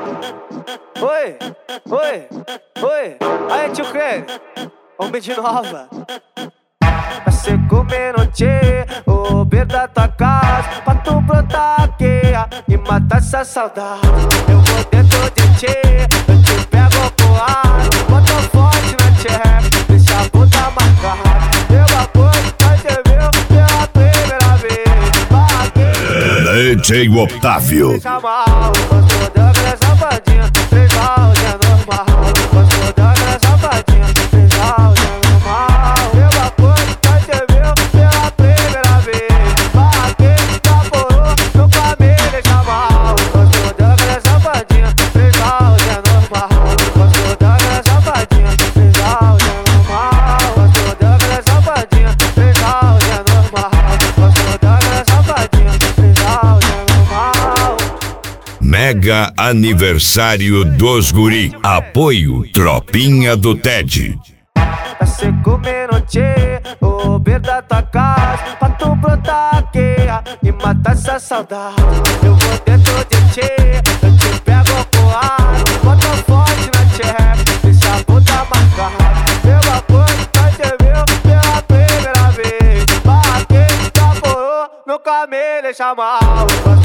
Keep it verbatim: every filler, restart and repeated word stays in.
Oi, oi, oi. Aí, tio Crane, homem de nova. Vai ser comendo tchê, o Uber da tua casa, pra tu brotar aqui e matar essa saudade. Eu vou dentro de tchê, eu te pego pro ar, bota forte na tcheca, deixa a puta marcada. Eu acordo, mas você viu pela primeira vez. D J Otávio. Deixa mal, gosto da minha safadinha, três áudios é normal. Gosto da minha safadinha, três áudios é normal. Eu acordo, mas você viu pela primeira vez. Barraqueiro, taporou, nunca me deixa mal. Gosto da minha safadinha, três áudios é normal. Gosto da minha safadinha, três áudios é normal. Gosto da minha safadinha, três áudios é normal. Gosto da minha safadinha, três áudios é normal. Mega aniversário dos guri. Apoio Tropinha do Ted. Vai ser comendo tchê, o Uber da tua casa, pra tu brotar aqui e matar essa saudade. Eu vou dentro de tchê, eu te pego pro ar, bota forte na tcheca, deixa a puta marcada. Eu acordo, mas você viu pela primeira vez. Barraqueiro, taporou, nunca me deixa mal.